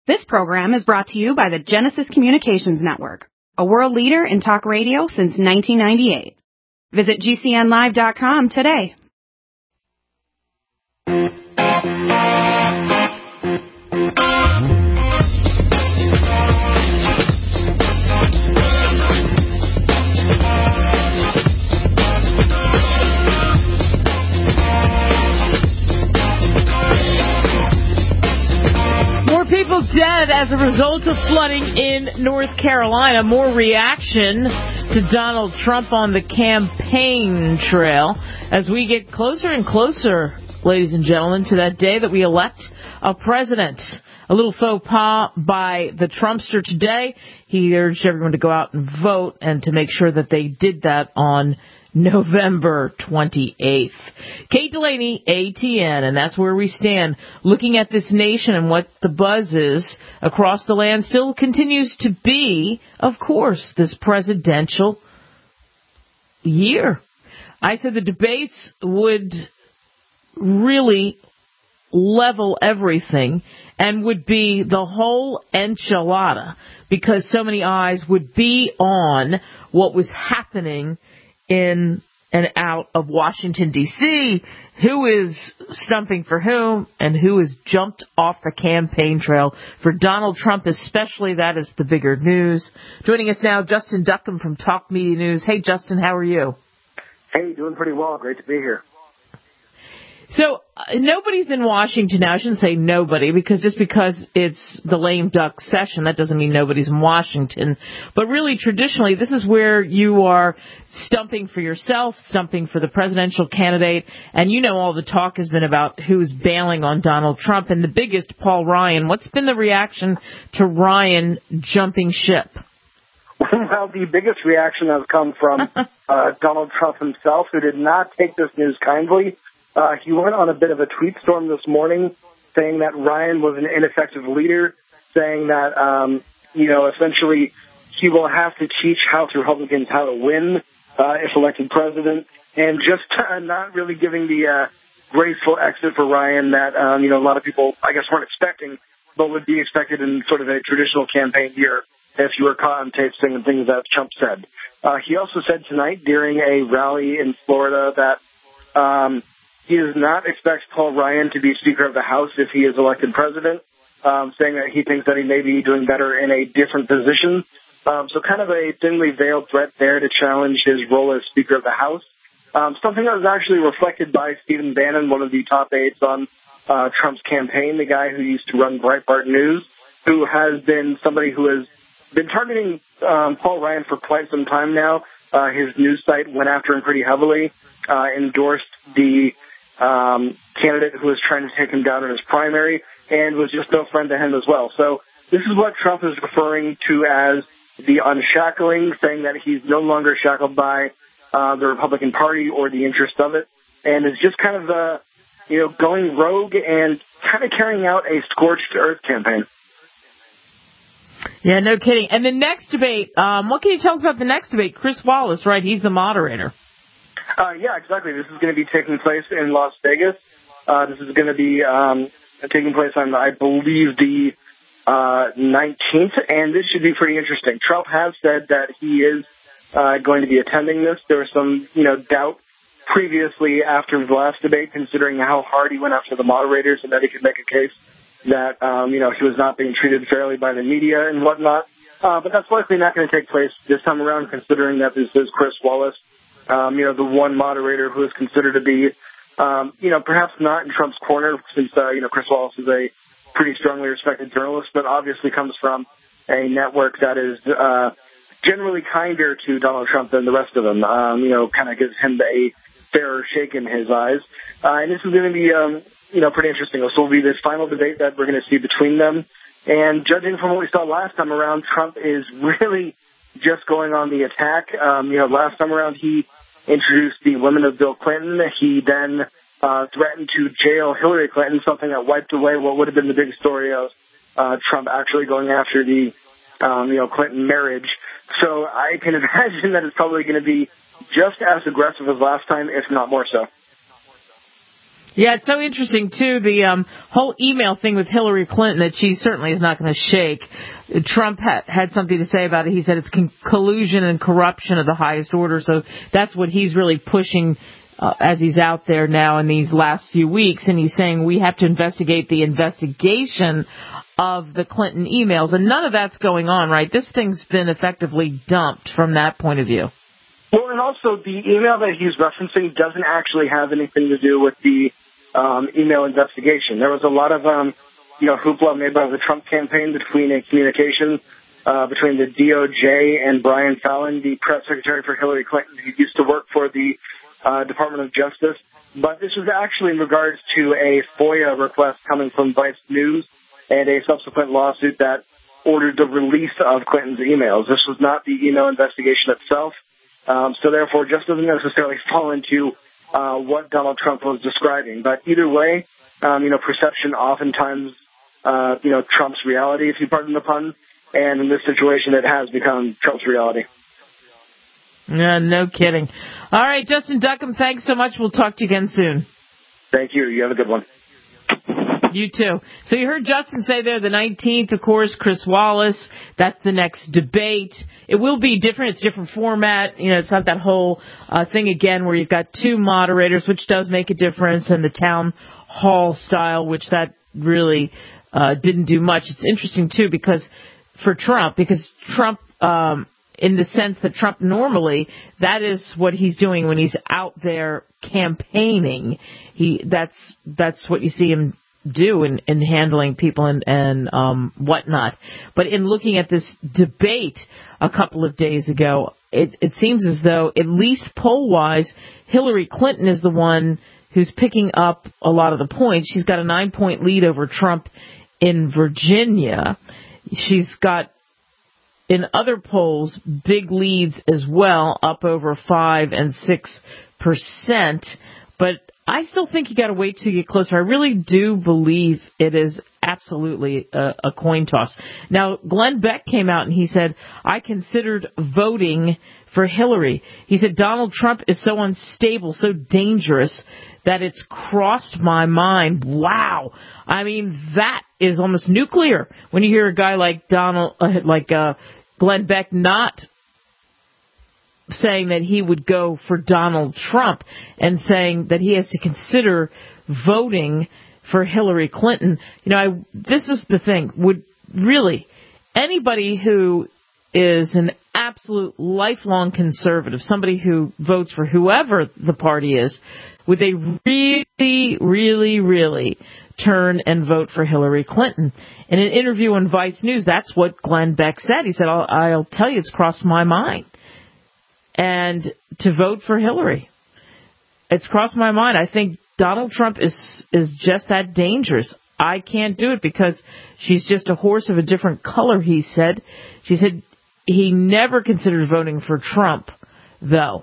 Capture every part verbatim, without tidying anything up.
This program is brought to you by the Genesis Communications Network, a world leader in talk radio since nineteen ninety-eight. Visit G C N live dot com today. People dead as a result of flooding in North Carolina. More reaction to Donald Trump on the campaign trail as we get closer and closer, ladies and gentlemen, to that day that we elect a president. A little faux pas by the Trumpster today. He urged everyone to go out and vote and to make sure that they did that on November twenty-eighth. Kate Delaney, A T N, and that's where we stand. Looking at this nation and what the buzz is across the land still continues to be, of course, this presidential year. I said the debates would really level everything and would be the whole enchilada because so many eyes would be on what was happening in and out of Washington, D C, who is stumping for whom and who has jumped off the campaign trail for Donald Trump, especially. That is the bigger news. Joining us now, Justin Duckham from Talk Media News. Hey, Justin, how are you? Hey, doing pretty well. Great to be here. So uh, nobody's in Washington now. I shouldn't say nobody, because just because it's the lame duck session, that doesn't mean nobody's in Washington. But really, traditionally, this is where you are stumping for yourself, stumping for the presidential candidate. And you know all the talk has been about who's bailing on Donald Trump. And the biggest, Paul Ryan. What's been the reaction to Ryan jumping ship? Well, the biggest reaction has come from uh, Donald Trump himself, who did not take this news kindly. Uh, he went on a bit of a tweet storm this morning saying that Ryan was an ineffective leader, saying that, um, you know, essentially he will have to teach House Republicans how to win uh, if elected president, and just uh, not really giving the uh, graceful exit for Ryan that, um, you know, a lot of people, I guess, weren't expecting, but would be expected in sort of a traditional campaign year if you were caught on tape saying things that Trump said. Uh, he also said tonight during a rally in Florida that um, he does not expect Paul Ryan to be Speaker of the House if he is elected president, um, saying that he thinks that he may be doing better in a different position. Um, so kind of a thinly veiled threat there to challenge his role as Speaker of the House. Um, something that was actually reflected by Stephen Bannon, one of the top aides on uh, Trump's campaign, the guy who used to run Breitbart News, who has been somebody who has been targeting um, Paul Ryan for quite some time now. Uh, his news site went after him pretty heavily, uh, endorsed the Um, candidate who was trying to take him down in his primary, and was just no friend to him as well. So this is what Trump is referring to as the unshackling, saying that he's no longer shackled by uh, the Republican Party or the interest of it, and is just kind of, uh, you know, going rogue and kind of carrying out a scorched earth campaign. Yeah, no kidding. And the next debate, um, what can you tell us about the next debate? Chris Wallace, right? He's the moderator. Uh, yeah, exactly. This is going to be taking place in Las Vegas. Uh, this is going to be um, taking place on, I believe, the uh, nineteenth, and this should be pretty interesting. Trump has said that he is uh, going to be attending this. There was some, you know, doubt previously after the last debate, considering how hard he went after the moderators and that he could make a case that, um, you know, he was not being treated fairly by the media and whatnot. Uh, but that's likely not going to take place this time around, considering that this is Chris Wallace. Um, you know, the one moderator who is considered to be, um, you know, perhaps not in Trump's corner, since, uh, you know, Chris Wallace is a pretty strongly respected journalist, but obviously comes from a network that is uh, generally kinder to Donald Trump than the rest of them, um, you know, kind of gives him a fairer shake in his eyes. Uh, and this is going to be, um, you know, pretty interesting. This will be this final debate that we're going to see between them. And judging from what we saw last time around, Trump is really just going on the attack. Um, you know, last time around he introduced the women of Bill Clinton. He then uh, threatened to jail Hillary Clinton, something that wiped away what would have been the big story of uh, Trump actually going after the, um, you know, Clinton marriage. So I can imagine that it's probably going to be just as aggressive as last time, if not more so. Yeah, it's so interesting, too, the um, whole email thing with Hillary Clinton that she certainly is not going to shake. Trump ha- had something to say about it. He said it's con- collusion and corruption of the highest order, so that's what he's really pushing uh, as he's out there now in these last few weeks, and he's saying we have to investigate the investigation of the Clinton emails, and none of that's going on, right? This thing's been effectively dumped from that point of view. Well, and also the email that he's referencing doesn't actually have anything to do with the um, email investigation. There was a lot of, um, you know, hoopla made by the Trump campaign between a communication uh, between the D O J and Brian Fallon, the press secretary for Hillary Clinton, who used to work for the uh, Department of Justice. But this was actually in regards to a FOIA request coming from Vice News and a subsequent lawsuit that ordered the release of Clinton's emails. This was not the email investigation itself. Um, so therefore, just doesn't necessarily fall into uh, what Donald Trump was describing. But either way, um, you know, perception oftentimes, uh, you know, trumps reality, if you pardon the pun. And in this situation, it has become Trump's reality. Yeah, no kidding. All right, Justin Duckham, thanks so much. We'll talk to you again soon. Thank you. You have a good one. You too. So you heard Justin say there the nineteenth, of course, Chris Wallace. That's the next debate. It will be different. It's a different format. You know, it's not that whole uh, thing again where you've got two moderators, which does make a difference, and the town hall style, which that really uh, didn't do much. It's interesting, too, because for Trump, because Trump, um, in the sense that Trump normally, that is what he's doing when he's out there campaigning. He that's that's what you see him do in, in handling people and, and um, whatnot. But in looking at this debate a couple of days ago, it, it seems as though, at least poll-wise, Hillary Clinton is the one who's picking up a lot of the points. She's got a nine-point lead over Trump in Virginia. She's got, in other polls, big leads as well, up over five and six percent. But I still think you got to wait till you get closer. I really do believe it is absolutely a, a coin toss. Now, Glenn Beck came out and he said, I considered voting for Hillary. He said, Donald Trump is so unstable, so dangerous that it's crossed my mind. Wow. I mean, that is almost nuclear when you hear a guy like Donald, uh, like uh, Glenn Beck not saying that he would go for Donald Trump and saying that he has to consider voting for Hillary Clinton. You know, I, this is the thing. Would really anybody who is an absolute lifelong conservative, somebody who votes for whoever the party is, would they really, really, really turn and vote for Hillary Clinton? In an interview on Vice News, that's what Glenn Beck said. He said, I'll, I'll tell you, it's crossed my mind. And to vote for Hillary. It's crossed my mind. I think Donald Trump is is just that dangerous. I can't do it because she's just a horse of a different color, he said. She said he never considered voting for Trump, though.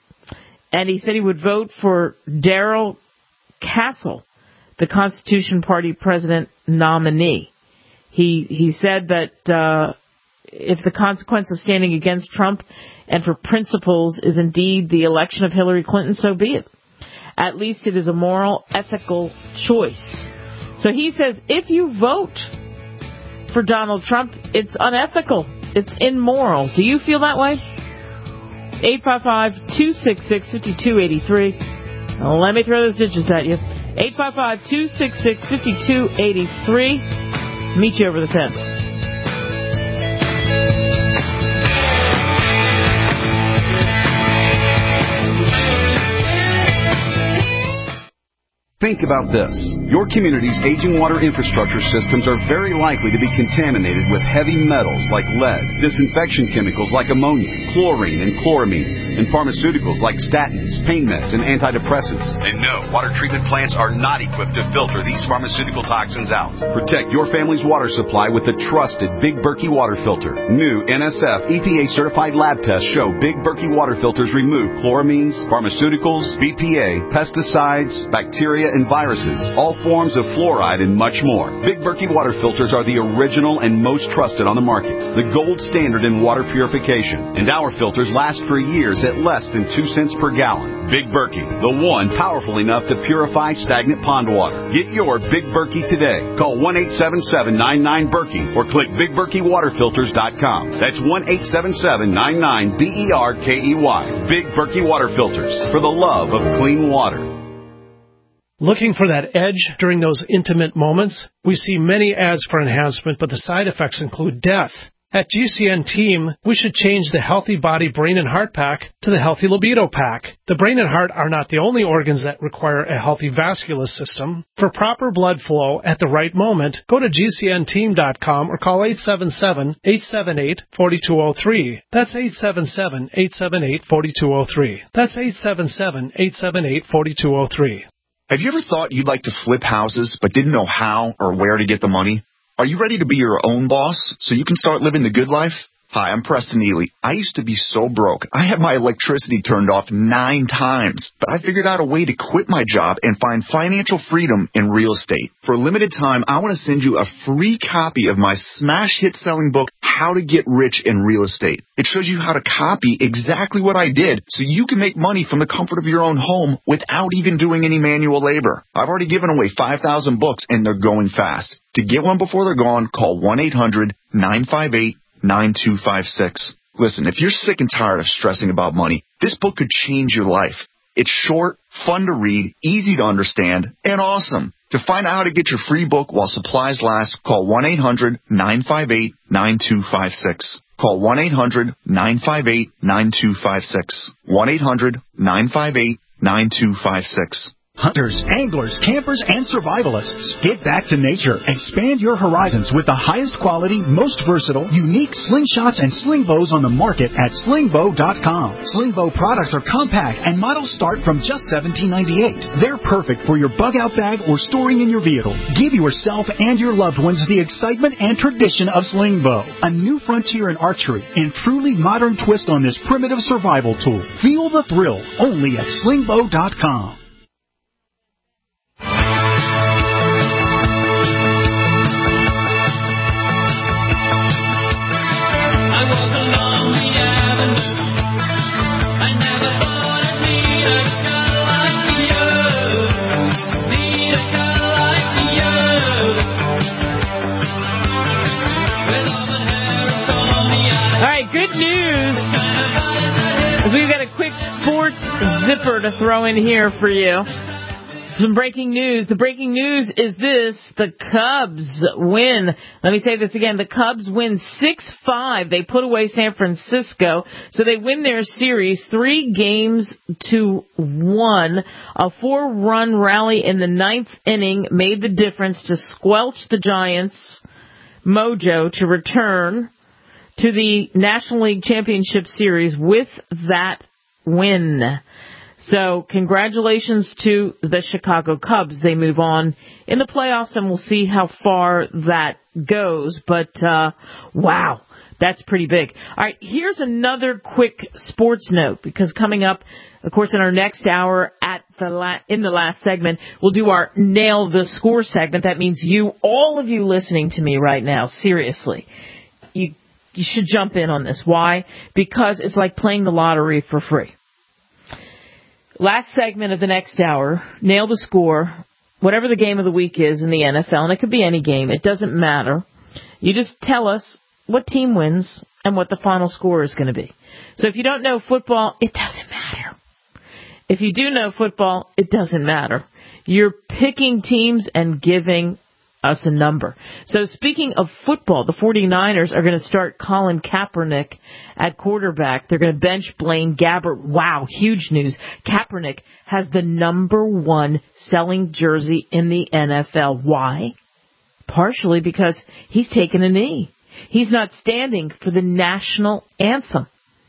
And he said he would vote for Darrell Castle, the Constitution Party president nominee. He he said that uh, if the consequence of standing against Trump and for principles is indeed the election of Hillary Clinton, so be it. At least it is a moral, ethical choice. So he says if you vote for Donald Trump, it's unethical. It's immoral. Do you feel that way? eight five five, two six six, five two eight three. Let me throw those digits at you. eight five five, two six six, five two eight three. Meet you over the fence. Think about this. Your community's aging water infrastructure systems are very likely to be contaminated with heavy metals like lead, disinfection chemicals like ammonia, chlorine and chloramines, and pharmaceuticals like statins, pain meds, and antidepressants. And no, water treatment plants are not equipped to filter these pharmaceutical toxins out. Protect your family's water supply with the trusted Big Berkey water filter. New N S F E P A-certified lab tests show Big Berkey water filters remove chloramines, pharmaceuticals, B P A, pesticides, bacteria, and viruses, all forms of fluoride, and much more. Big Berkey water filters are the original and most trusted on the market, the gold standard in water purification, and our filters last for years at less than two cents per gallon. Big Berkey, the one powerful enough to purify stagnant pond water. Get your Big Berkey today. Call one eight seven seven, nine nine, Berkey or click big berkey water filters dot com. That's one eight seven seven, nine nine, B E R K E Y. Big Berkey water filters, for the love of clean water. Looking for that edge during those intimate moments? We see many ads for enhancement, but the side effects include death. At G C N Team, we should change the Healthy Body Brain and Heart Pack to the Healthy Libido Pack. The brain and heart are not the only organs that require a healthy vascular system. For proper blood flow at the right moment, go to G C N team dot com or call eight seven seven, eight seven eight, four two zero three. That's eight seven seven, eight seven eight, four two zero three. That's eight seven seven, eight seven eight, four two zero three. Have you ever thought you'd like to flip houses but didn't know how or where to get the money? Are you ready to be your own boss so you can start living the good life? Hi, I'm Preston Ely. I used to be so broke. I had my electricity turned off nine times, but I figured out a way to quit my job and find financial freedom in real estate. For a limited time, I want to send you a free copy of my smash hit selling book, How to Get Rich in Real Estate. It shows you how to copy exactly what I did so you can make money from the comfort of your own home without even doing any manual labor. I've already given away five thousand books and they're going fast. To get one before they're gone, call one eight hundred, nine five eight, nine two five six. Listen, if you're sick and tired of stressing about money, this book could change your life. It's short, fun to read, easy to understand, and awesome. To find out how to get your free book while supplies last, call one eight hundred, nine five eight, nine two five six. Call one eight hundred, nine five eight, nine two five six. one eight hundred, nine five eight, nine two five six. Hunters, anglers, campers, and survivalists. Get back to nature. Expand your horizons with the highest quality, most versatile, unique slingshots and sling bows on the market at sling bow dot com. Sling bow products are compact and models start from just seventeen ninety-eight. They're perfect for your bug out bag or storing in your vehicle. Give yourself and your loved ones the excitement and tradition of sling bow. A new frontier in archery and truly modern twist on this primitive survival tool. Feel the thrill only at sling bow dot com. All right, good news. As we've got a quick sports zipper to throw in here for you. Some breaking news. The breaking news is this. The Cubs win. Let me say this again. The Cubs win six five. They put away San Francisco. So they win their series three games to one. A four-run rally in the ninth inning made the difference to squelch the Giants' mojo to return to the National League Championship Series with that win. So congratulations to the Chicago Cubs. They move on in the playoffs, and we'll see how far that goes. But, uh, wow, that's pretty big. All right, here's another quick sports note, because coming up, of course, in our next hour at the la- in the last segment, we'll do our Nail the Score segment. That means you, all of you listening to me right now, seriously, you You should jump in on this. Why? Because it's like playing the lottery for free. Last segment of the next hour, Nail the Score, whatever the game of the week is in the N F L, and it could be any game, it doesn't matter. You just tell us what team wins and what the final score is going to be. So if you don't know football, it doesn't matter. If you do know football, it doesn't matter. You're picking teams and giving us a number. So speaking of football, the 49ers are going to start Colin Kaepernick at quarterback. They're going to bench Blaine Gabbert. Wow, huge news. Kaepernick has the number one selling jersey in the N F L. Why? Partially because he's taken a knee. He's not standing for the national anthem.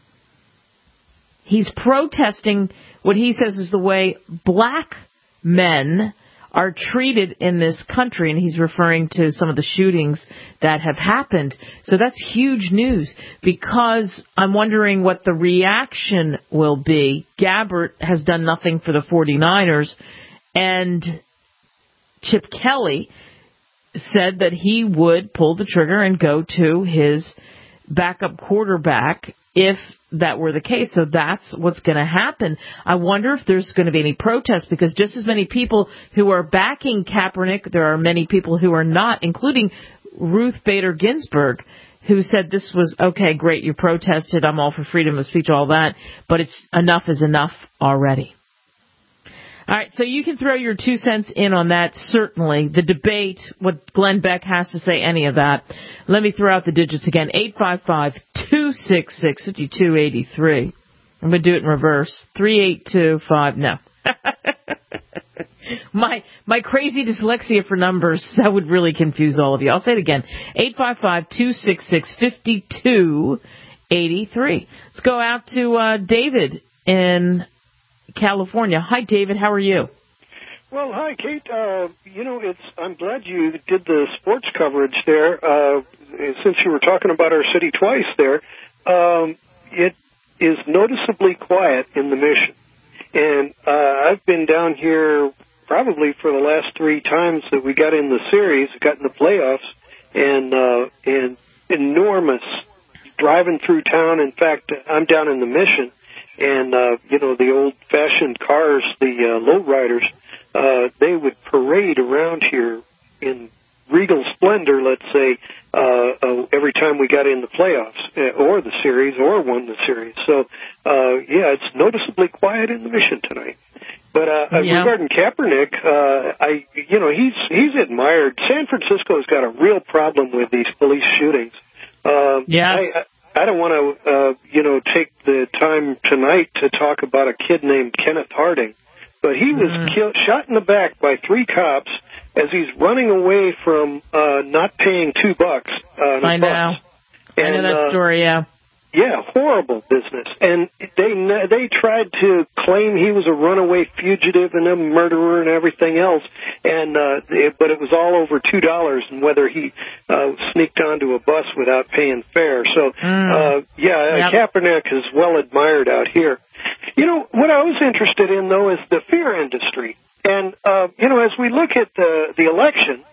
He's protesting what he says is the way black men are treated in this country, and he's referring to some of the shootings that have happened. So that's huge news, because I'm wondering what the reaction will be. Gabbert has done nothing for the 49ers, and Chip Kelly said that he would pull the trigger and go to his backup quarterback if that were the case. So that's what's going to happen. I wonder if there's going to be any protest, because just as many people who are backing Kaepernick, there are many people who are not, including Ruth Bader Ginsburg, who said this was, okay, great, you protested, I'm all for freedom of speech, all that, but it's enough is enough already. All right, so you can throw your two cents in on that, certainly. The debate, what Glenn Beck has to say, any of that. Let me throw out the digits again, eight five five, two six six, five two eight three. I'm going to do it in reverse, three eight two five, no. my my crazy dyslexia for numbers, that would really confuse all of you. I'll say it again, eight five five, two six six, five two eight three. Let's go out to uh, David in California. Hi, David. How are you? Well, hi, Kate. Uh, you know, it's. I'm glad you did the sports coverage there. Uh, since you were talking about our city twice there, um, it is noticeably quiet in the Mission. And uh, I've been down here probably for the last three times that we got in the series, got in the playoffs, and uh, and enormous driving through town. In fact, I'm down in the Mission. And, uh, you know, the old-fashioned cars, the uh, lowriders, uh, they would parade around here in regal splendor, let's say, uh, uh, every time we got in the playoffs, uh, or the series, or won the series. So, uh, yeah, it's noticeably quiet in the Mission tonight. But uh, yeah. regarding Kaepernick, uh, I, you know, he's he's admired. San Francisco's got a real problem with these police shootings. Uh, yeah. I, I, I don't want to, uh, you know, take the time tonight to talk about a kid named Kenneth Harding, but he was mm-hmm. killed, shot in the back by three cops as he's running away from uh, not paying two bucks. Uh, I know. And, I know that uh, story. Yeah. Yeah, horrible business. And they they tried to claim he was a runaway fugitive and a murderer and everything else, and uh, it, but it was all over two dollars, and whether he uh, sneaked onto a bus without paying fare. So, mm. uh, yeah, yep. Kaepernick is well admired out here. You know, what I was interested in, though, is the fear industry. And, uh, you know, as we look at the, the election,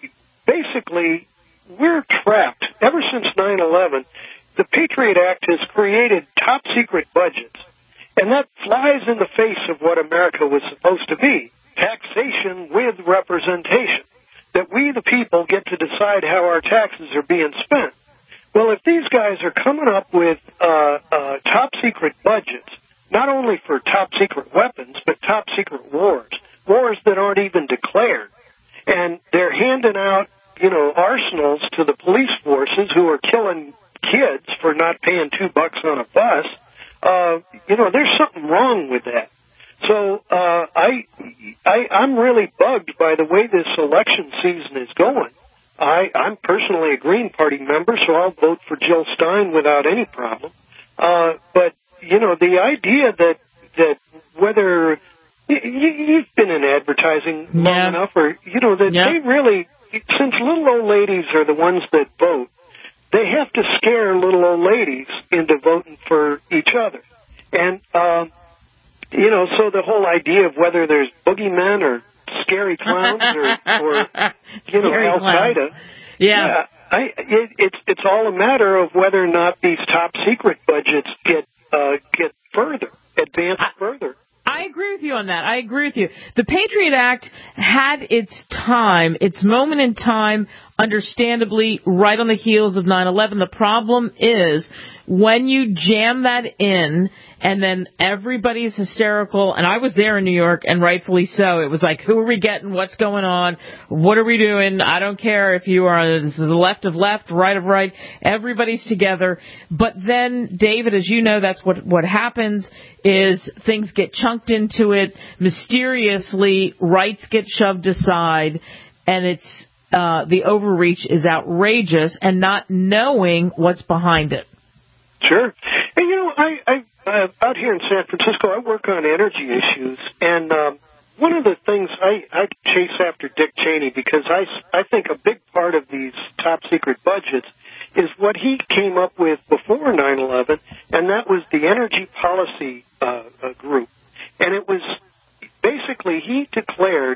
basically, we're trapped. Ever since nine eleven, the Patriot Act has created top-secret budgets, and that flies in the face of what America was supposed to be, taxation with representation, that we, the people, get to decide how our taxes are being spent. Well, if these guys are coming up with uh, uh, top-secret budgets, not only for top-secret weapons, but top-secret wars, wars that aren't even declared, and they're handing out, you know, arsenals to the police forces who are killing kids for not paying two bucks on a bus, uh, you know, there's something wrong with that. So uh, I, I, I'm really bugged by the way this election season is going. I, I'm personally a Green Party member, so I'll vote for Jill Stein without any problem. Uh, but, you know, the idea that, that whether you, you've been in advertising long yeah. enough, or, you know, that yeah. they really, since little old ladies are the ones that vote, they have to scare little old ladies into voting for each other. And, um, you know, so the whole idea of whether there's boogeymen or scary clowns or, or you know, Al-Qaeda, yeah, yeah I, it, it's it's all a matter of whether or not these top secret budgets get uh, get further, advanced I, further. I agree with you on that. I agree with you. The Patriot Act had its time, its moment in time, understandably, right on the heels of nine eleven. The problem is when you jam that in and then everybody's hysterical, and I was there in New York, and rightfully so. It was like, who are we getting? What's going on? What are we doing? I don't care if you are this is the left of left, right of right. Everybody's together. But then, David, as you know, that's what, what happens is things get chunked into it. Mysteriously, rights get shoved aside, and it's uh, the overreach is outrageous, and not knowing what's behind it. Sure. And, you know, I, I uh, out here in San Francisco, I work on energy issues, and um, one of the things I, I chase after Dick Cheney, because I, I think a big part of these top-secret budgets is what he came up with before nine eleven, and that was the Energy Policy uh, uh, Group. And it was basically, he declared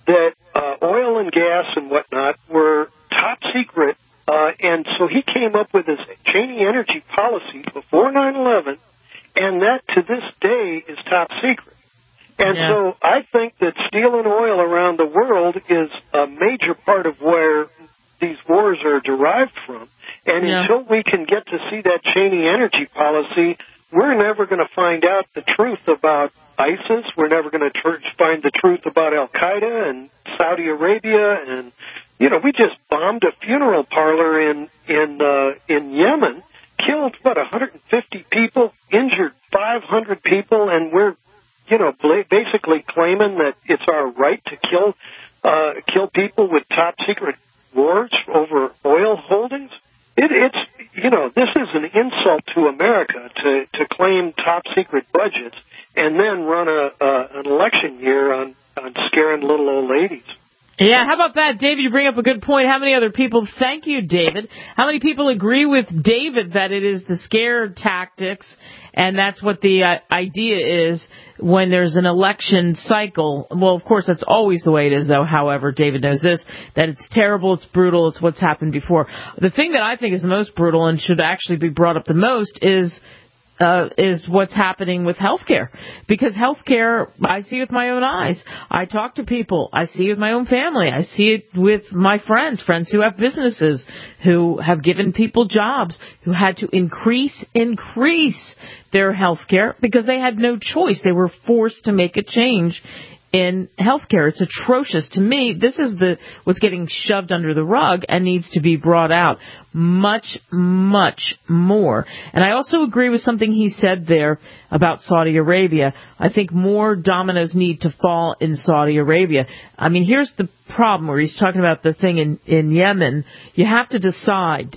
that uh, oil and gas and whatnot were top secret, uh, and so he came up with this Cheney energy policy before nine eleven, and that to this day is top secret. And yeah. so I think that stealing oil around the world is a major part of where these wars are derived from. And yeah. until we can get to see that Cheney energy policy, we're never going to find out the truth about ISIS. We're never going to tr- find the truth about Al-Qaeda and Saudi Arabia. And, you know, we just bombed a funeral parlor in, in, uh, in Yemen, killed, what, one hundred fifty people, injured five hundred people, and we're, you know, basically claiming that it's our right to kill, uh, kill people with top secret wars over oil holdings. It, it's, you know, this is an insult to America to, to claim top secret budgets and then run a, uh, an election year on, on scaring little old ladies. Yeah, how about that, David? You bring up a good point. How many other people, thank you, David, how many people agree with David that it is the scare tactics, and that's what the uh, idea is when there's an election cycle? Well, of course, that's always the way it is, though. However, David knows this, that it's terrible, it's brutal, it's what's happened before. The thing that I think is the most brutal and should actually be brought up the most is Uh, is what's happening with healthcare. Because healthcare, I see with my own eyes. I talk to people. I see it with my own family. I see it with my friends, friends who have businesses, who have given people jobs, who had to increase, increase their healthcare because they had no choice. They were forced to make a change in healthcare. It's atrocious. To me, this is the what's getting shoved under the rug and needs to be brought out much, much more. And I also agree with something he said there about Saudi Arabia. I think more dominoes need to fall in Saudi Arabia. I mean, here's the problem where he's talking about the thing in, in Yemen. You have to decide,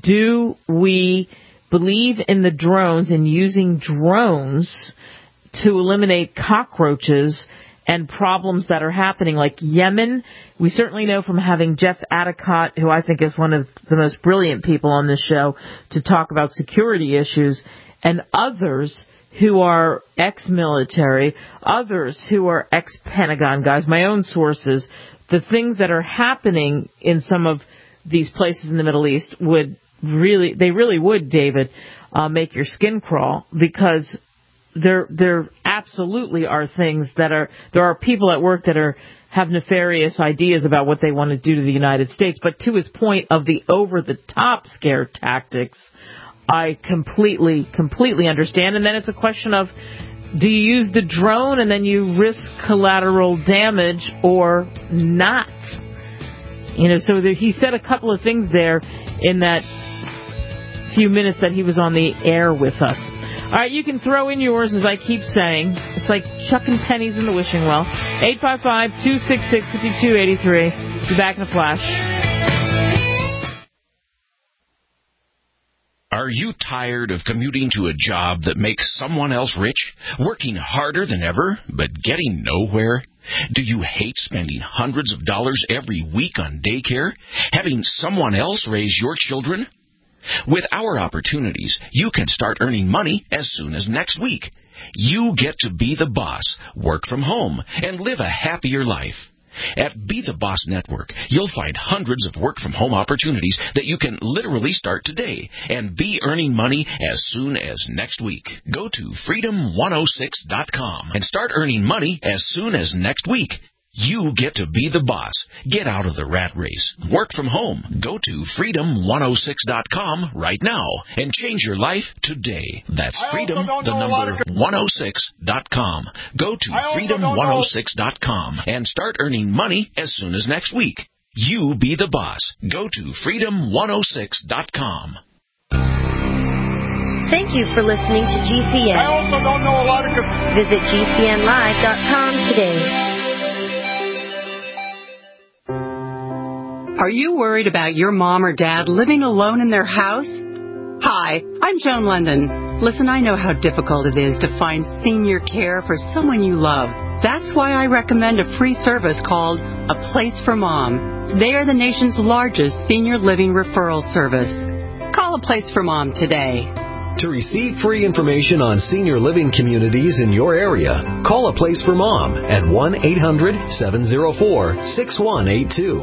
do we believe in the drones and using drones to eliminate cockroaches and problems that are happening like Yemen? We certainly know from having Jeff Atticott, who I think is one of the most brilliant people on this show, to talk about security issues, and others who are ex-military, others who are ex-Pentagon guys, my own sources. The things that are happening in some of these places in the Middle East would really, they really would, David, uh, make your skin crawl, because There, there absolutely are things that are, there are people at work that are, have nefarious ideas about what they want to do to the United States. But to his point of the over-the-top scare tactics, I completely, completely understand. And then it's a question of, do you use the drone and then you risk collateral damage or not? You know, so there, he said a couple of things there in that few minutes that he was on the air with us. All right, you can throw in yours, as I keep saying. It's like chucking pennies in the wishing well. eight five five, two six six, five two eight three. Be back in a flash. Are you tired of commuting to a job that makes someone else rich, working harder than ever, but getting nowhere? Do you hate spending hundreds of dollars every week on daycare, having someone else raise your children? With our opportunities, you can start earning money as soon as next week. You get to be the boss, work from home, and live a happier life. At Be the Boss Network, you'll find hundreds of work-from-home opportunities that you can literally start today and be earning money as soon as next week. Go to freedom one oh six dot com and start earning money as soon as next week. You get to be the boss. Get out of the rat race. Work from home. Go to freedom one oh six dot com right now and change your life today. That's freedom, the number one oh six dot com. Go to freedom one oh six dot com and start earning money as soon as next week. You be the boss. Go to freedom one oh six dot com. Thank you for listening to G C N. I also don't know a lot of... Visit G C N live dot com today. Are you worried about your mom or dad living alone in their house? Hi, I'm Joan London. Listen, I know how difficult it is to find senior care for someone you love. That's why I recommend a free service called A Place for Mom. They are the nation's largest senior living referral service. Call A Place for Mom today. To receive free information on senior living communities in your area, call A Place for Mom at one eight hundred seven oh four six one eight two.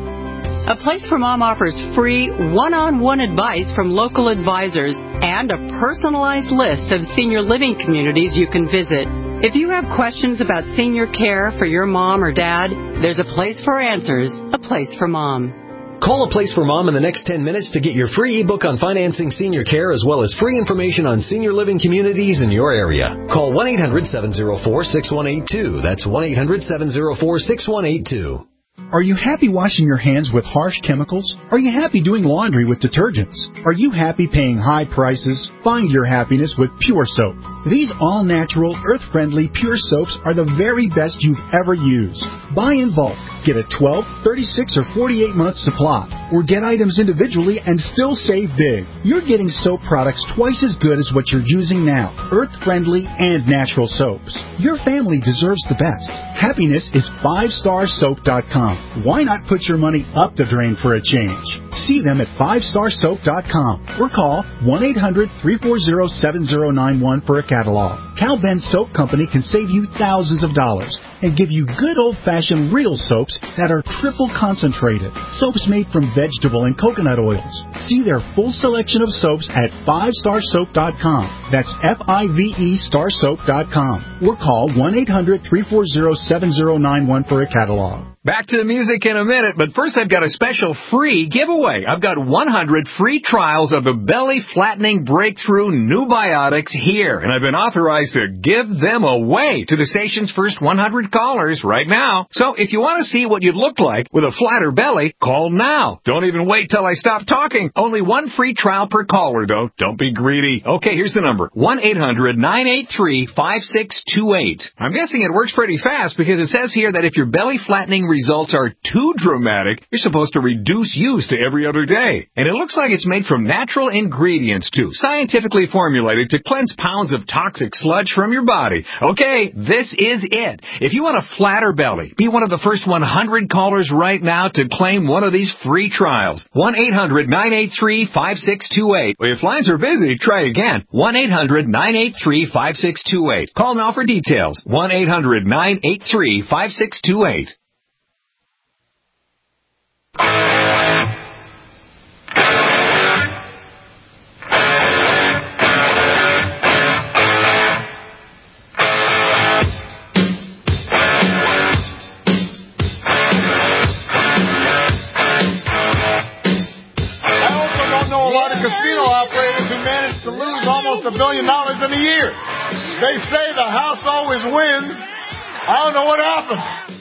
A Place for Mom offers free one-on-one advice from local advisors and a personalized list of senior living communities you can visit. If you have questions about senior care for your mom or dad, there's a place for answers, A Place for Mom. Call A Place for Mom in the next ten minutes to get your free ebook on financing senior care as well as free information on senior living communities in your area. Call one eight hundred seven oh four six one eight two. That's one eight hundred seven oh four six one eight two. Are you happy washing your hands with harsh chemicals? Are you happy doing laundry with detergents? Are you happy paying high prices? Find your happiness with Pure Soap. These all-natural, earth-friendly Pure Soaps are the very best you've ever used. Buy in bulk. Get a twelve, thirty-six, or forty-eight month supply. Or get items individually and still save big. You're getting soap products twice as good as what you're using now. Earth-friendly and natural soaps. Your family deserves the best. Happiness is five star soap dot com. Why not put your money up the drain for a change? See them at five star soap dot com or call one eight hundred three four zero seven zero nine one for a catalog. Cal Ben Soap Company can save you thousands of dollars and give you good old-fashioned real soaps that are triple concentrated. Soaps made from vegetable and coconut oils. See their full selection of soaps at five star soap dot com. That's F I V E star soap dot com. Or call one eight hundred three four zero seven zero nine one for a catalog. Back to the music in a minute, but first I've got a special free giveaway. I've got one hundred free trials of the belly flattening breakthrough New Biotics here, and I've been authorized to give them away to the station's first one hundred callers right now. So if you want to see what you'd look like with a flatter belly, call now. Don't even wait till I stop talking. Only one free trial per caller, though. Don't be greedy. Okay, here's the number. one eight hundred nine eight three five six two eight. I'm guessing it works pretty fast because it says here that if your belly flattening results are too dramatic, you're supposed to reduce use to every other day. And it looks like it's made from natural ingredients, too, scientifically formulated to cleanse pounds of toxic sludge from your body. Okay, this is it. If you want a flatter belly, be one of the first one hundred callers right now to claim one of these free trials. one eight hundred nine eight three five six two eight. If lines are busy, try again. one eight hundred nine eight three five six two eight. Call now for details. one eight hundred nine eight three five six two eight. Casino operators who manage to lose almost a billion dollars in a year. They say the house always wins. I don't know what happened.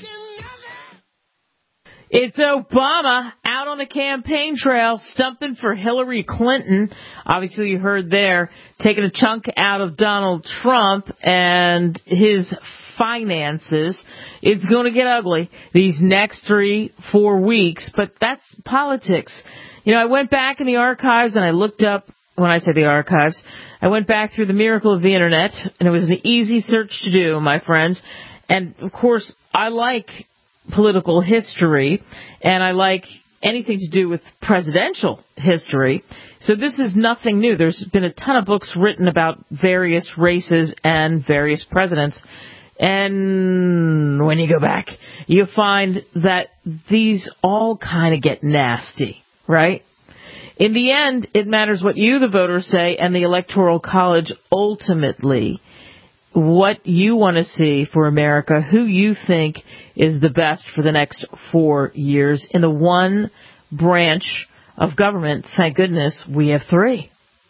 It's Obama out on the campaign trail, stumping for Hillary Clinton. Obviously, you heard there, taking a chunk out of Donald Trump and his finances. It's going to get ugly these next three, four weeks, but that's politics. You know, I went back in the archives and I looked up, when I say the archives, I went back through the miracle of the Internet, and it was an easy search to do, my friends. And, of course, I like political history, and I like anything to do with presidential history. So this is nothing new. There's been a ton of books written about various races and various presidents. And when you go back, you find that these all kind of get nasty. Right? In the end, it matters what you, the voters, say, and the Electoral College ultimately, what you want to see for America, who you think is the best for the next four years in the one branch of government. Thank goodness we have three.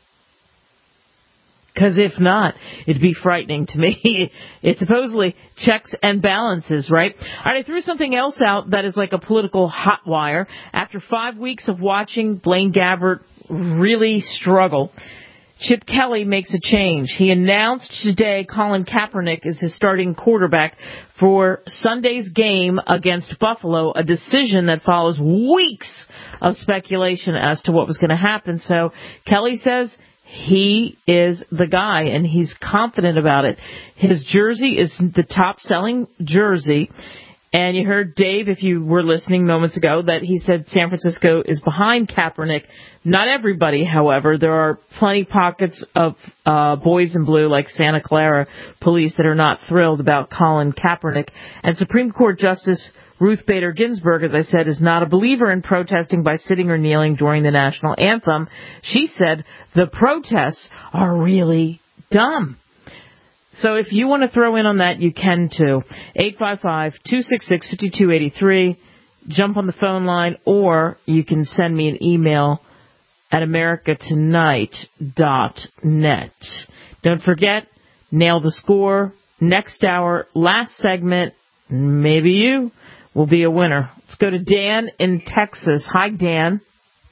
Because if not, it'd be frightening to me. It's supposedly checks and balances, right? All right, I threw something else out that is like a political hot wire. After five weeks of watching Blaine Gabbert really struggle, Chip Kelly makes a change. He announced today Colin Kaepernick is his starting quarterback for Sunday's game against Buffalo, a decision that follows weeks of speculation as to what was going to happen. So Kelly says he is the guy, and he's confident about it. His jersey is the top-selling jersey, And you heard Dave, if you were listening moments ago, that he said San Francisco is behind Kaepernick. Not everybody, however. There are plenty pockets of uh, boys in blue, like Santa Clara police, that are not thrilled about Colin Kaepernick. And Supreme Court Justice Ruth Bader Ginsburg, as I said, is not a believer in protesting by sitting or kneeling during the national anthem. She said the protests are really dumb. So if you want to throw in on that, you can too. eight five five, two six six, five two eight three. Jump on the phone line, or you can send me an email at america tonight dot net. Don't forget, Nail the Score. Next hour, last segment, maybe you will be a winner. Let's go to Dan in Texas. Hi, Dan.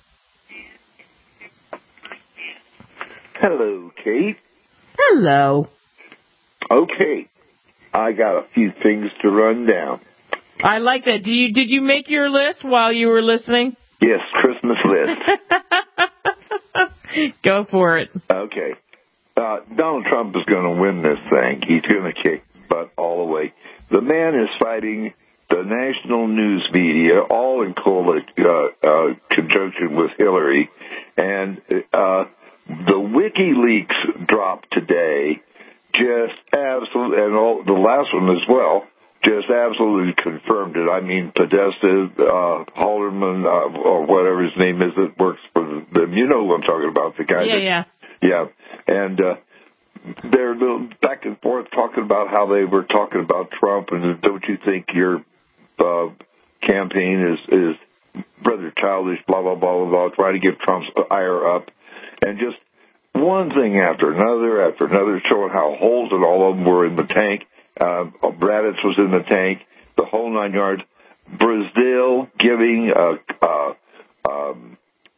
Hello, Kate. Hello. Okay, I got a few things to run down. I like that. Did you, did you make your list while you were listening? Yes, Christmas list. Go for it. Okay. Uh, Donald Trump is going to win this thing. He's going to kick butt all the way. The man is fighting the national news media, all in co- uh, uh, conjunction with Hillary. And uh, the WikiLeaks drop today just absolutely, and all, the last one as well, just absolutely confirmed it. I mean, Podesta, uh, Halderman, uh, or whatever his name is that works for them. You know who I'm talking about, the guy. Yeah, that, yeah. Yeah, and uh, they're little back and forth talking about how they were talking about Trump, and don't you think your uh, campaign is, is rather childish, blah, blah, blah, blah, blah, trying to get Trump's ire up, and just one thing after another after another, showing how holes in all of them were in the tank. Uh, Braddock's was in the tank, the whole nine yards. Brazil giving a, a um,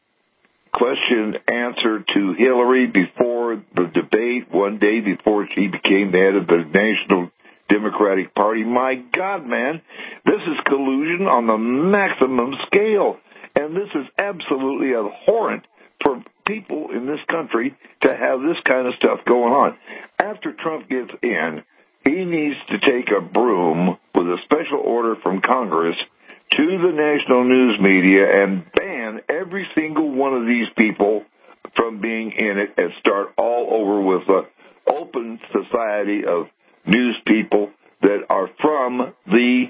question answer to Hillary before the debate, one day before she became the head of the National Democratic Party. My God, man, this is collusion on the maximum scale. And this is absolutely abhorrent for people in this country to have this kind of stuff going on. After Trump gets in, he needs to take a broom with a special order from Congress to the national news media and ban every single one of these people from being in it and start all over with an open society of news people that are from the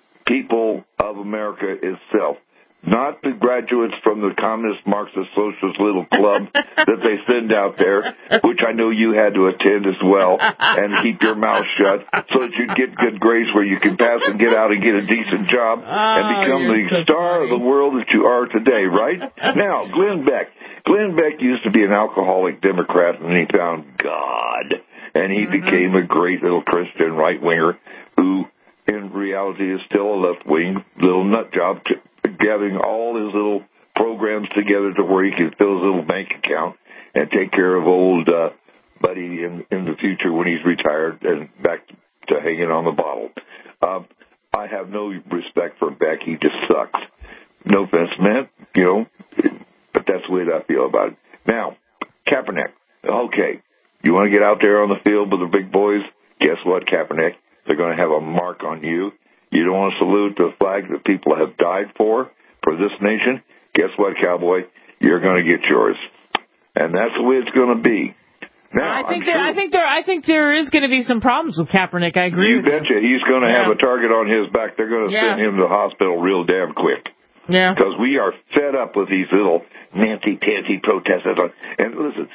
people of America itself. Not the graduates from the Communist Marxist Socialist little club that they send out there, which I know you had to attend as well, and keep your mouth shut so that you get good grades where you can pass and get out and get a decent job and become oh, the so star funny. of the world that you are today, right? Now, Glenn Beck. Glenn Beck used to be an alcoholic Democrat, and he found God, and he mm-hmm. became a great little Christian right-winger who, in reality, is still a left-wing little nut job to gathering all his little programs together to where he can fill his little bank account and take care of old uh, Buddy in, in the future when he's retired and back to hanging on the bottle. Uh, I have no respect for Beck. He just sucks. No offense, man, you know, but that's the way that I feel about it. Now, Kaepernick. Okay, you want to get out there on the field with the big boys? Guess what, Kaepernick? They're going to have a mark on you. You don't want to salute the flag that people have died for, for this nation? Guess what, cowboy? You're going to get yours. And that's the way it's going to be. Now, I think I'm there, sure, I think there, I think there is going to be some problems with Kaepernick. I agree you with betcha. you. He's going to yeah. have a target on his back. They're going to yeah. send him to the hospital real damn quick. Yeah. Because we are fed up with these little nancy-pantsy protesters. And listen,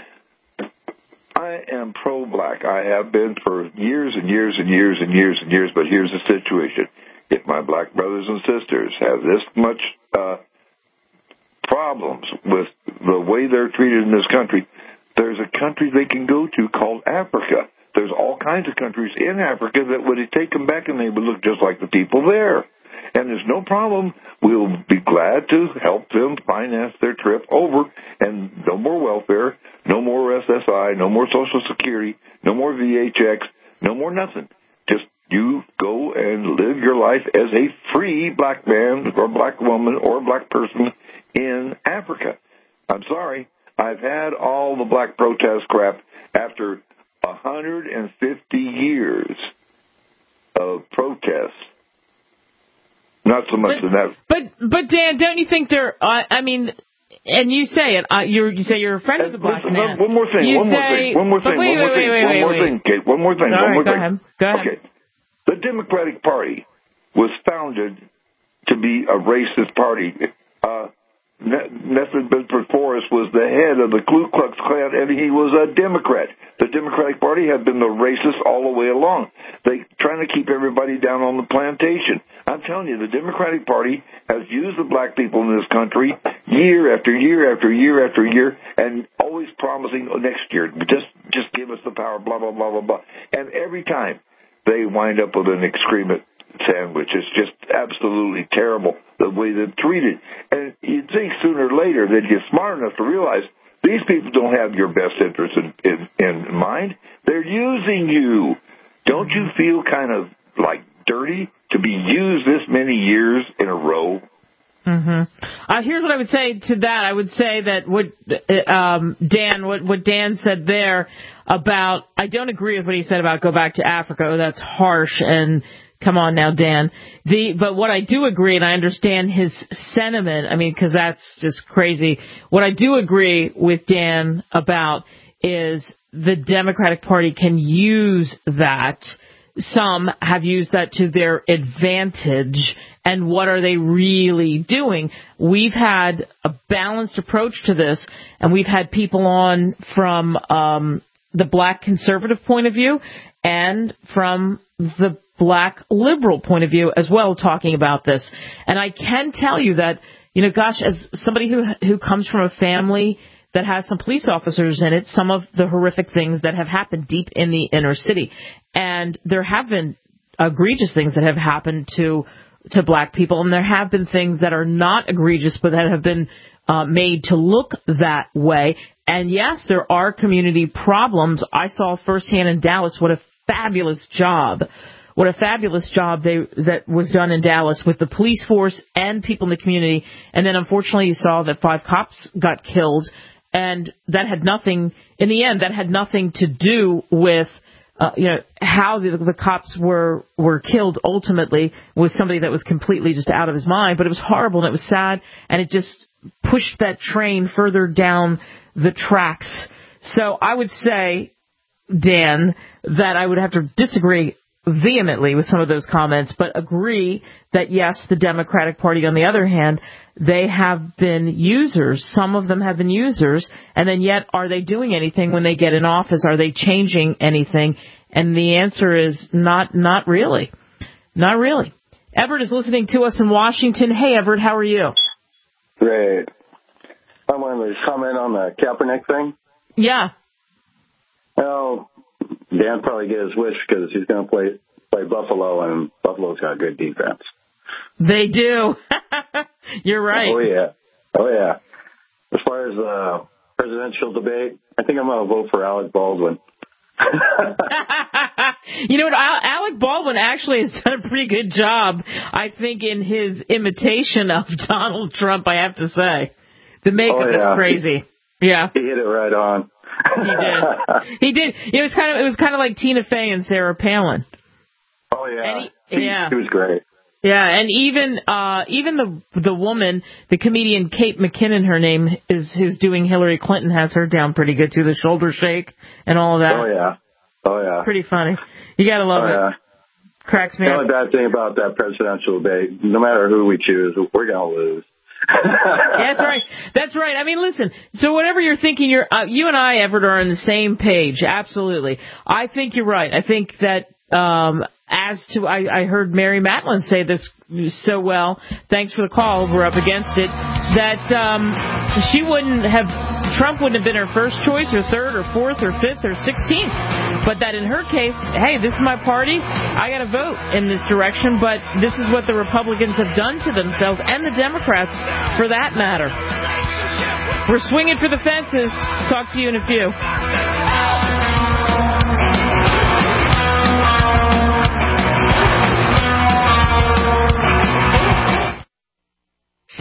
I am pro-black. I have been for years and years and years and years and years, but here's the situation. If my black brothers and sisters have this much uh, problems with the way they're treated in this country, there's a country they can go to called Africa. There's all kinds of countries in Africa that would take them back and they would look just like the people there. And there's no problem. We'll be glad to help them finance their trip over. And no more welfare, no more S S I, no more Social Security, no more V H X, no more nothing. Just you go and live your life as a free black man or black woman or black person in Africa. I'm sorry. I've had all the black protest crap after one hundred fifty years of protests. not so much but, in that. But but Dan, don't you think there? Uh, I mean, and you say it. Uh, you you say you're a friend of the black listen, man. One more thing. You one say, more thing. One more thing. Wait, one more wait, thing. wait, one wait, more wait. thing. Kate, one more thing. All one right, more go thing. ahead. Go ahead. Okay. The Democratic Party was founded to be a racist party. Uh, Nathan Bedford Forrest was the head of the Ku Klux Klan, and he was a Democrat. The Democratic Party had been the racist all the way along. They trying to keep everybody down on the plantation. I'm telling you, the Democratic Party has used the black people in this country year after year after year after year, and always promising, oh, next year, just just give us the power, blah, blah, blah, blah, blah. And every time they wind up with an excrement sandwich. It's just absolutely terrible the way they're treated. And you'd think sooner or later they'd get smart enough to realize these people don't have your best interest in, in, in mind. They're using you. Don't you feel kind of like dirty to be used this many years in a row? Mm-hmm. Uh, here's what I would say to that. I would say that what um, Dan, what, what Dan said there about, I don't agree with what he said about go back to Africa. Oh, that's harsh. And come on now, Dan. The but what I do agree, and I understand his sentiment. I mean, because that's just crazy. What I do agree with Dan about is the Democratic Party can use that. Some have used that to their advantage. And what are they really doing? We've had a balanced approach to this, and we've had people on from um, the black conservative point of view and from the black liberal point of view as well, talking about this. And I can tell you that, you know, gosh, as somebody who who comes from a family that has some police officers in it, some of the horrific things that have happened deep in the inner city. And there have been egregious things that have happened to to black people, and there have been things that are not egregious but that have been uh, made to look that way. And yes, there are community problems. I saw firsthand in Dallas what a fabulous job What a fabulous job they, that was done in Dallas with the police force and people in the community. And then, unfortunately, you saw that five cops got killed. And that had nothing, in the end, that had nothing to do with, uh, you know, how the, the cops were, were killed ultimately, was somebody that was completely just out of his mind. But it was horrible and it was sad. And it just pushed that train further down the tracks. So I would say, Dan, that I would have to disagree vehemently with some of those comments, but agree that, yes, the Democratic Party, on the other hand, they have been users. Some of them have been users, and then yet are they doing anything when they get in office? Are they changing anything? And the answer is not not really. Not really. Everett is listening to us in Washington. Hey, Everett, how are you? Great. I wanted to comment on the Kaepernick thing. Yeah. Well, Dan probably get his wish because he's going to play play Buffalo, and Buffalo's got a good defense. They do. You're right. Oh, yeah. Oh, yeah. As far as the uh, presidential debate, I think I'm going to vote for Alec Baldwin. You know what? Alec Baldwin actually has done a pretty good job, I think, in his imitation of Donald Trump, I have to say. The makeup oh, yeah. is crazy. Yeah. He hit it right on. He did. He did. It was kind of it was kind of like Tina Fey and Sarah Palin. Oh yeah. He, he, yeah. He was great. Yeah, and even uh even the the woman, the comedian Kate McKinnon, her name is, who's doing Hillary Clinton, has her down pretty good too. The shoulder shake and all of that. Oh yeah. Oh yeah. It's pretty funny. You gotta love oh, it. Yeah. Cracks me up. The only bad thing about that presidential debate, no matter who we choose, we're gonna lose. That's right. That's right. I mean, listen, so whatever you're thinking, you're, uh, you and I, Everett, are on the same page. Absolutely. I think you're right. I think that, um, as to, I, I heard Mary Matlin say this so well, thanks for the call, we're up against it, that, um, she wouldn't have, Trump wouldn't have been her first choice or third or fourth or fifth or sixteenth. But that in her case, hey, this is my party. I got to vote in this direction. But this is what the Republicans have done to themselves, and the Democrats, for that matter. We're swinging for the fences. Talk to you in a few.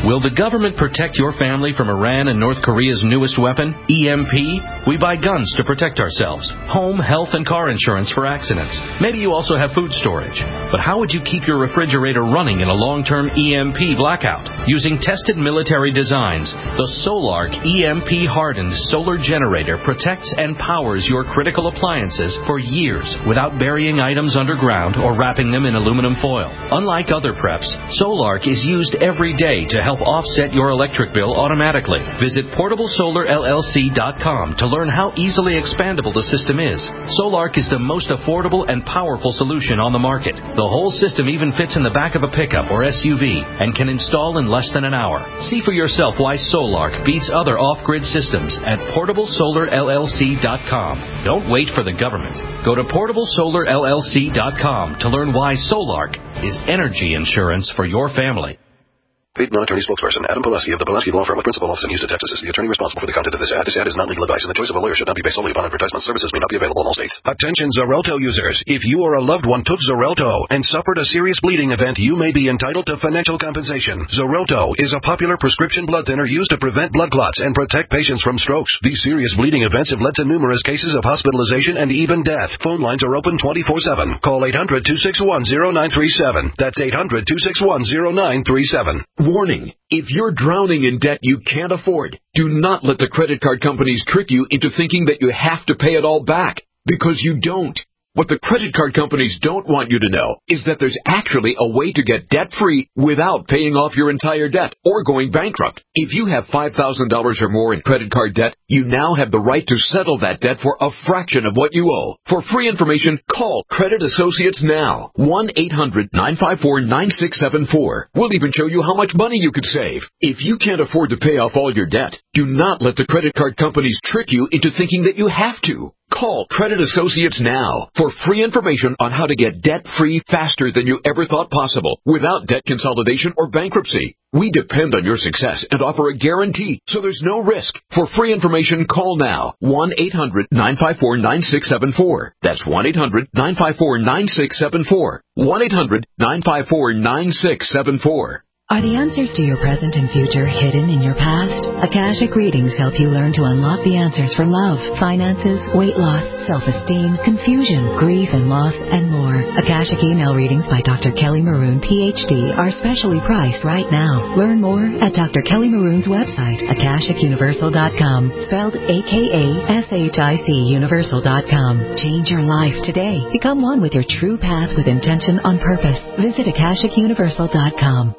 Will the government protect your family from Iran and North Korea's newest weapon, E M P? We buy guns to protect ourselves, home, health, and car insurance for accidents. Maybe you also have food storage. But how would you keep your refrigerator running in a long-term E M P blackout? Using tested military designs, the Solark E M P-hardened solar generator protects and powers your critical appliances for years without burying items underground or wrapping them in aluminum foil. Unlike other preps, Solark is used every day to help offset your electric bill automatically. Visit portable solar L L C dot com to learn how easily expandable the system is. Solark is the most affordable and powerful solution on the market. The whole system even fits in the back of a pickup or S U V and can install in less than an hour. See for yourself why Solark beats other off-grid systems at portable solar L L C dot com. Don't wait for the government. Go to portable solar L L C dot com to learn why Solark is energy insurance for your family. Paid non-attorney spokesperson Adam Pulaski of the Pulaski Law Firm with principal office in Houston, Texas is the attorney responsible for the content of this ad. This ad is not legal advice, and the choice of a lawyer should not be based solely upon advertisement. Services may not be available in all states. Attention Xarelto users. If you or a loved one took Xarelto and suffered a serious bleeding event, you may be entitled to financial compensation. Xarelto is a popular prescription blood thinner used to prevent blood clots and protect patients from strokes. These serious bleeding events have led to numerous cases of hospitalization and even death. Phone lines are open twenty-four seven. Call eight hundred, two six one, zero nine three seven. That's eight hundred, two six one, zero nine three seven. Warning. If you're drowning in debt you can't afford, do not let the credit card companies trick you into thinking that you have to pay it all back, because you don't. What the credit card companies don't want you to know is that there's actually a way to get debt-free without paying off your entire debt or going bankrupt. If you have five thousand dollars or more in credit card debt, you now have the right to settle that debt for a fraction of what you owe. For free information, call Credit Associates now. one eight hundred, nine five four, nine six seven four. We'll even show you how much money you could save. If you can't afford to pay off all your debt, do not let the credit card companies trick you into thinking that you have to. Call Credit Associates now for free information on how to get debt-free faster than you ever thought possible without debt consolidation or bankruptcy. We depend on your success and offer a guarantee, so there's no risk. For free information, call now. one eight hundred, nine five four, nine six seven four. That's one eight hundred, nine five four, nine six seven four. one eight hundred, nine five four, nine six seven four. Are the answers to your present and future hidden in your past? Akashic Readings help you learn to unlock the answers for love, finances, weight loss, self-esteem, confusion, grief and loss, and more. Akashic Email Readings by Doctor Kelly Maroon, P H D, are specially priced right now. Learn more at Doctor Kelly Maroon's website, akashic universal dot com, spelled A K A S H I C universal dot com. Change your life today. Become one with your true path with intention on purpose. Visit akashic universal dot com.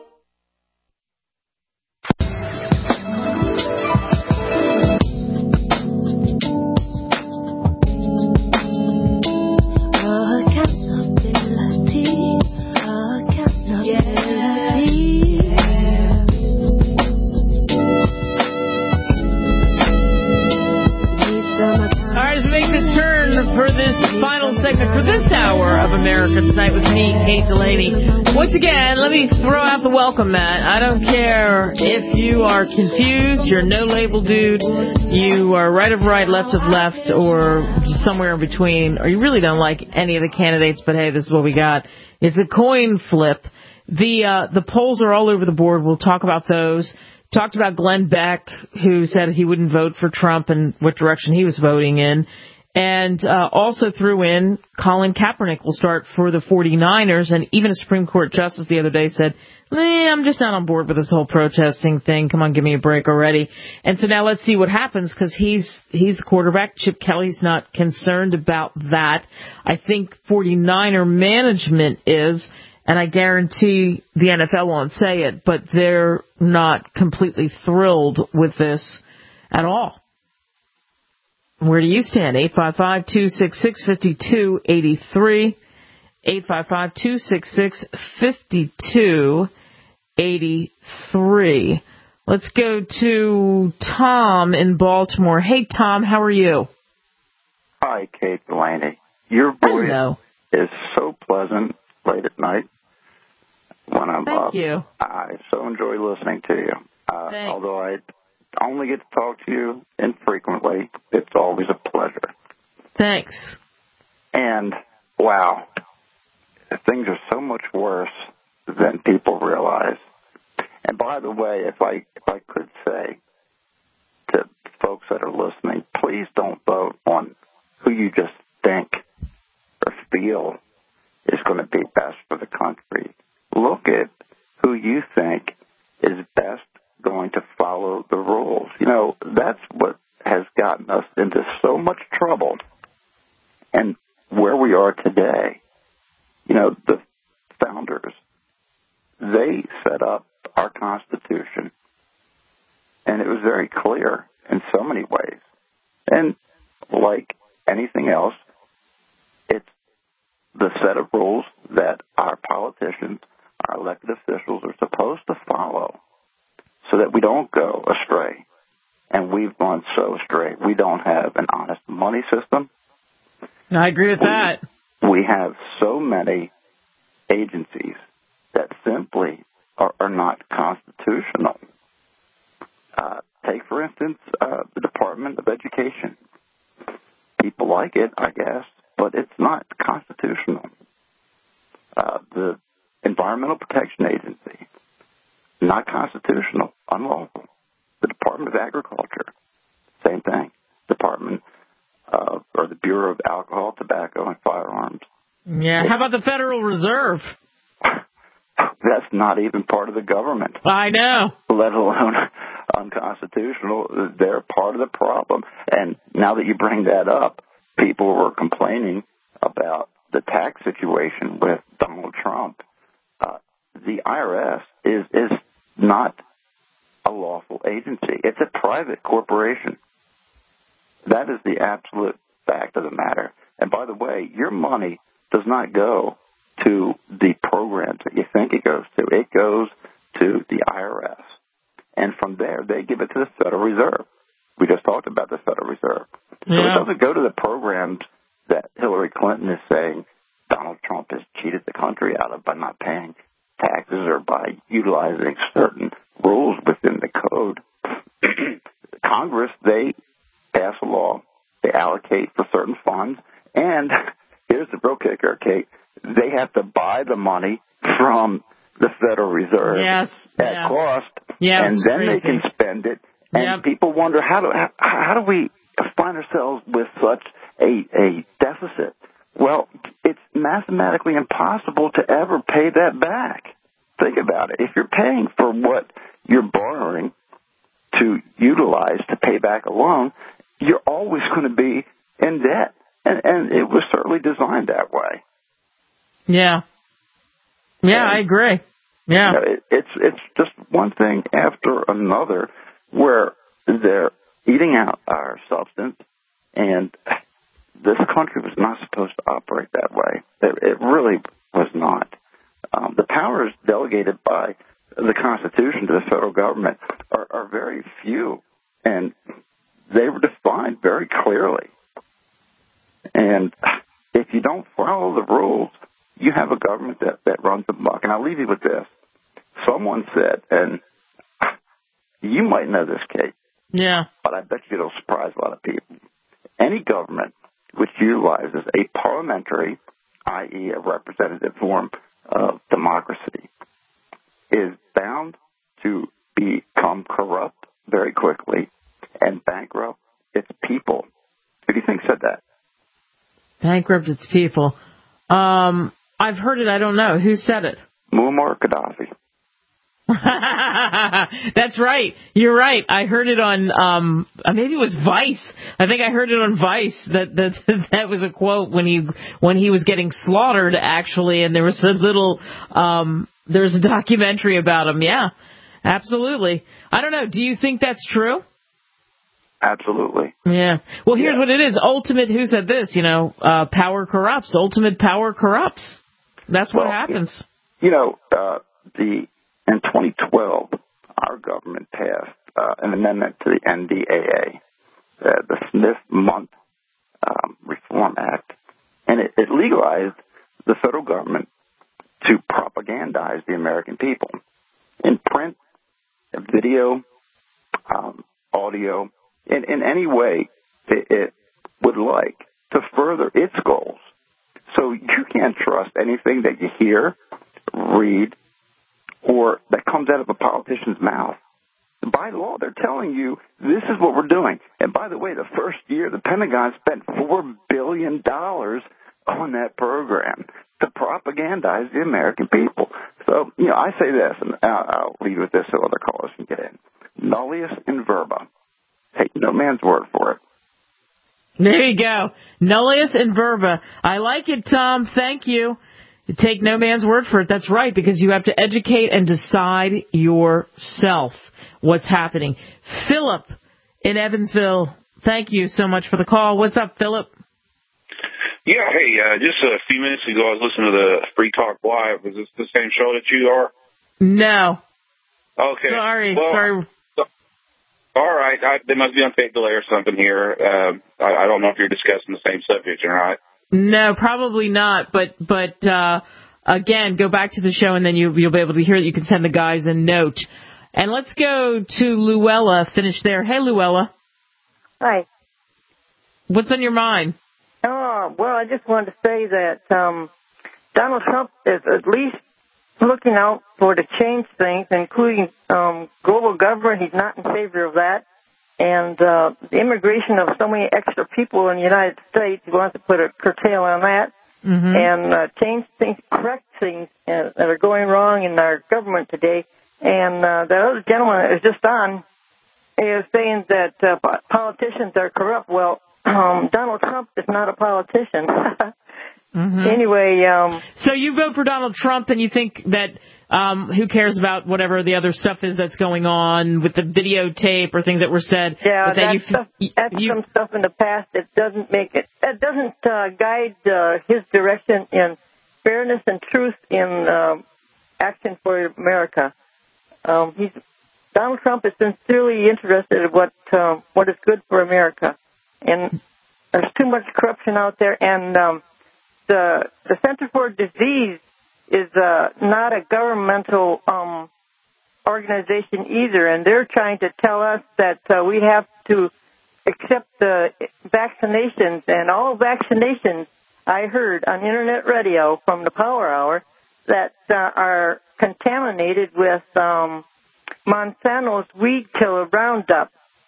For this final segment, for this hour of America Tonight with me, Kate Delaney. Once again, let me throw out the welcome mat. I don't care if you are confused, you're a no-label dude, you are right of right, left of left, or somewhere in between, or you really don't like any of the candidates, but hey, this is what we got. It's a coin flip. The, uh, the polls are all over the board. We'll talk about those. Talked about Glenn Beck, who said he wouldn't vote for Trump and what direction he was voting in. And uh, also threw in Colin Kaepernick will start for the forty-niners, and even a Supreme Court justice the other day said, eh, I'm just not on board with this whole protesting thing. Come on, give me a break already. And so now let's see what happens, because he's he's the quarterback. Chip Kelly's not concerned about that. I think forty-niner management is, and I guarantee the N F L won't say it, but they're not completely thrilled with this at all. Where do you stand? eight five five, two six six, five two eight three. eight five five, two six six, five two eight three. Let's go to Tom in Baltimore. Hey, Tom, how are you? Hi, Kate Delaney. Your voice Hello. is so pleasant late at night when I'm Thank up. you. I so enjoy listening to you. Uh, although I only get to talk to you infrequently, it's always a pleasure. Thanks. And, wow, things are so much worse than people realize. And by by the way, if I if I could say to folks that are listening, please don't vote on who you just think or feel is going to be best for the country. Look at who you think is best going to follow the rules. You know, that's what has gotten us into so much trouble and where we are today. You know, the founders, they set up our Constitution, and it was very clear in so many ways. And like anything else, it's the set of rules that our politicians, our elected officials are supposed to follow so that we don't go astray. And we've gone so astray. We don't have an honest money system. I agree with we, that. We have so many agencies that simply are, are not constitutional. Uh, take, for instance, uh, the Department of Education. People like it, I guess, but it's not constitutional. Uh, the Environmental Protection Agency, not constitutional, unlawful. The Department of Agriculture, same thing. Department of, or the Bureau of Alcohol, Tobacco, and Firearms. Yeah, how about the Federal Reserve? That's not even part of the government. I know. Let alone unconstitutional. They're part of the problem. And now that you bring that up, people were complaining about the tax situation with Donald Trump. Uh, the I R S is, is not a lawful agency. It's a private corporation. That is the absolute fact of the matter. And by the way, your money does not go to the programs that you think it goes to. It goes to the I R S. And from there, they give it to the Federal Reserve. We just talked about the Federal Reserve. So yeah. It doesn't go to the programs that Hillary Clinton is saying Donald Trump has cheated the country out of by not paying taxes or by utilizing certain rules within the code. Congress, they pass a law, they allocate for certain funds, and here's the real kicker, Kate, they have to buy the money from the Federal Reserve yes. at yeah. cost, yeah, and then crazy. they can spend it. And yep. people wonder, how do how, how do we find ourselves with such a, a deficit? Well, it's mathematically impossible to ever pay that back. Think about it. If you're paying for what you're borrowing to utilize to pay back a loan, you're always going to be in debt. And, and it was certainly designed that way. Yeah. Yeah, and, I agree. Yeah. You know, it, it's it's just one thing after another where they're eating out our substance, and this country was not supposed to operate that way. It, it really was not. Um, the powers delegated by the Constitution to the federal government are, are very few, and they were defined very clearly. And if you don't follow the rules, you have a government that, that runs amok. And I'll leave you with this. Someone said, and you might know this, Kate. Yeah. But I bet you it'll surprise a lot of people. Any government which utilizes a parliamentary, that is a representative form of democracy, is bound to become corrupt very quickly and bankrupt its people. Who do you think said that? Bankrupt its people. Um, I've heard it. I don't know. Who said it? Muammar Gaddafi. That's right. You're right. I heard it on, um, maybe it was Vice. I think I heard it on Vice that, that, that was a quote when he, when he was getting slaughtered, actually, and there was a little, um, there was a documentary about him. Yeah, absolutely. I don't know. Do you think that's true? Absolutely. Yeah. Well, here's yeah. what it is. Ultimate, who said this? You know, uh, power corrupts. Ultimate power corrupts. That's what well, happens. You know, uh, the, in twenty twelve, our government passed uh, an amendment to the N D A A, uh, the Smith-Mundt um, Reform Act, and it, it legalized the federal government to propagandize the American people in print, video, um, audio, in, in any way it, it would like to further its goals. So you can't trust anything that you hear, read, or that comes comes out of a politician's mouth. By law, they're telling you this is what we're doing. And by the way, the first year, the Pentagon spent four billion dollars on that program to propagandize the American people. So, you know, I say this, and I'll, I'll leave with this so other callers can get in. Nullius in verba. Take no man's word for it. There you go. Nullius in verba. I like it, Tom. Thank you. Take no man's word for it. That's right, because you have to educate and decide yourself what's happening. Philip in Evansville, thank you so much for the call. What's up, Philip? Yeah, hey, uh, just a few minutes ago I was listening to the Free Talk Live. Was this the same show that you are? No. Okay. Sorry, well, sorry. All right, I, they must be on tape delay or something here. Uh, I, I don't know if you're discussing the same subject or not. No, probably not. But but uh, again, go back to the show and then you, you'll be able to hear it. You can send the guys a note. And let's go to Luella. Finish there. Hey, Luella. Hi. What's on your mind? Oh, well, I just wanted to say that um, Donald Trump is at least looking out for to change things, including um, global government. He's not in favor of that. And uh, the immigration of so many extra people in the United States, he wants to put a curtail on that mm-hmm. and uh, change things, correct things uh, that are going wrong in our government today. And uh, the other gentleman that was just on is saying that uh, politicians are corrupt. Well, um, Donald Trump is not a politician. mm-hmm. Anyway. Um, so you vote for Donald Trump and you think that um, who cares about whatever the other stuff is that's going on with the videotape or things that were said? Yeah, but that that's, you, stuff, that's you, some stuff in the past that doesn't make it, that doesn't uh, guide uh, his direction in fairness and truth in uh, action for America. Um, he's, Donald Trump is sincerely interested in what uh, what is good for America, and there's too much corruption out there. And um, the the Center for Disease is uh, not a governmental um, organization either, and they're trying to tell us that uh, we have to accept the vaccinations, and all vaccinations. I heard on Internet radio from the Power Hour that uh, are contaminated with um, Monsanto's weed killer Roundup.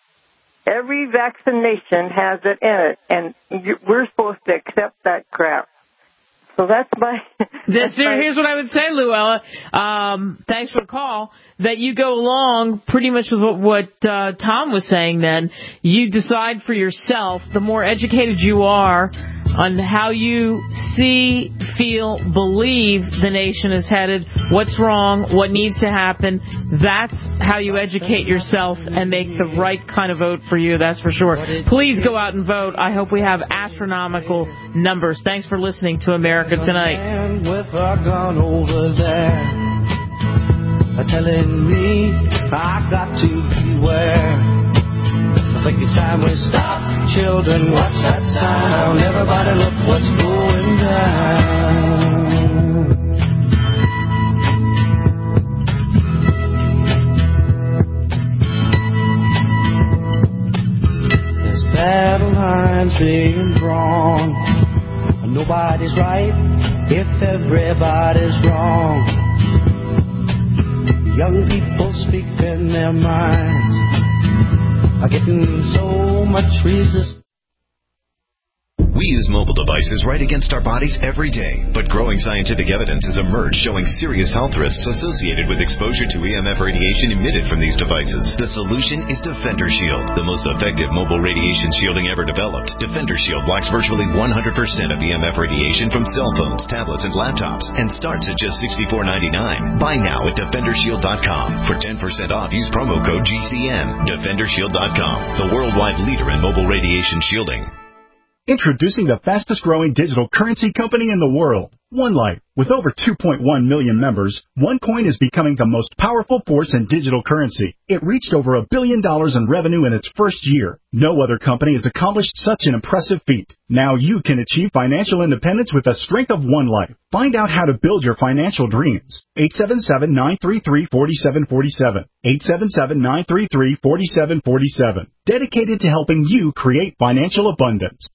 Every vaccination has it in it, and you, we're supposed to accept that crap. So that's my... This, that's my here's what I would say, Luella. Um, thanks for the call. That you go along pretty much with what, what uh, Tom was saying then. You decide for yourself. The more educated you are on how you see, feel, believe the nation is headed, what's wrong, what needs to happen, that's how you educate yourself and make the right kind of vote for you, that's for sure. Please go out and vote. I hope we have astronomical numbers. Thanks for listening to America Tonight. With a gun over there, telling me I got to beware. I think it's time we stop, children, watch that sound. Everybody look what's going down. There's battle lines being drawn. Nobody's right if everybody's wrong. Young people speaking their minds are getting so much resistance. We use mobile devices right against our bodies every day, but growing scientific evidence has emerged showing serious health risks associated with exposure to E M F radiation emitted from these devices. The solution is Defender Shield, the most effective mobile radiation shielding ever developed. Defender Shield blocks virtually one hundred percent of E M F radiation from cell phones, tablets, and laptops, and starts at just sixty-four ninety-nine. Buy now at defender shield dot com. For ten percent off, use promo code G C N. defender shield dot com, the worldwide leader in mobile radiation shielding. Introducing the fastest growing digital currency company in the world, OneLife. With over two point one million members, OneCoin is becoming the most powerful force in digital currency. It reached over a billion dollars in revenue in its first year. No other company has accomplished such an impressive feat. Now you can achieve financial independence with the strength of OneLife. Find out how to build your financial dreams. eight seven seven, nine three three, four seven four seven. eight seven seven, nine three three, four seven four seven. Dedicated to helping you create financial abundance.